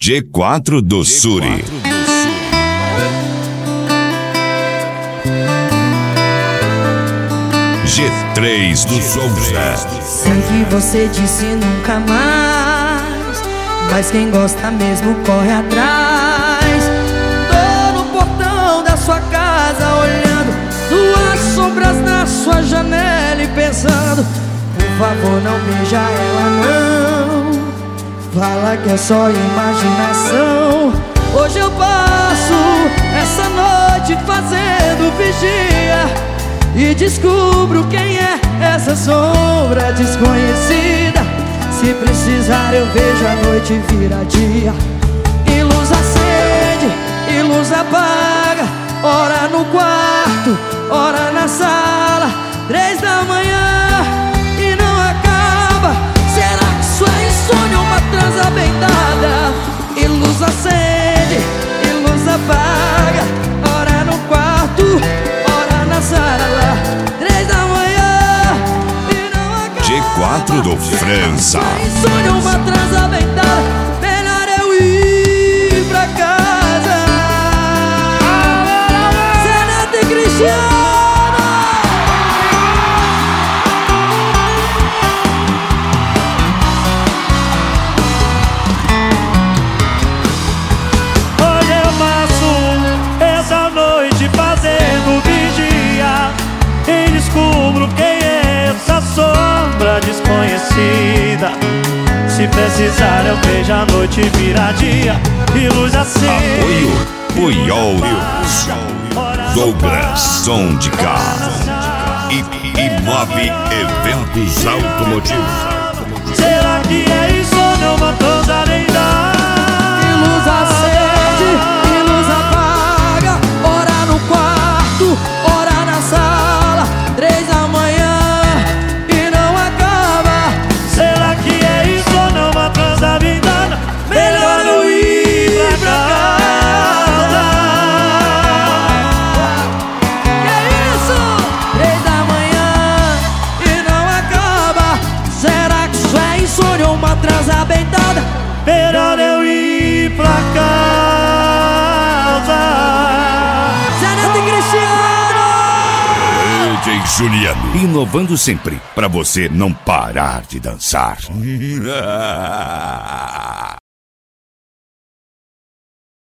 G4 do Suri. G3 do Souza. Sei que você disse nunca mais, mas quem gosta mesmo corre atrás. Tô no portão da sua casa olhando duas sombras na sua janela e pensando: por favor, não beija ela não. Fala que é só imaginação. Hoje eu passo essa noite fazendo vigia e descubro quem é essa sombra desconhecida. Se precisar eu vejo a noite virar dia. E luz acende, e luz apaga. Ora no quarto, ora na sala. 3 da manhã e não acaba. Será que isso é insônia ou uma transa bem dada? E luz acende, e luz apaga. Ora no quarto, ora na sala. 3 da manhã e não acaba. G4 do França. Insônia ou uma transa bem dada. Melhor eu ir pra casa. Zeneto e Cristiano. Desconhecida. Se precisar eu vejo a noite virar dia e luz acende. Apoio Puyol Douglas Som de Carro e Mob Eventos Automotivos. Será que é isso ou não? Uma transa nem dá. E luz acende, e luz apaga. Ora no quarto, ora na sala. 3 da manhã. Uma transa bem dada. Melhor eu ir pra casa. Zeneto e Cristiano. DJ Juliano, inovando sempre pra você não parar de dançar.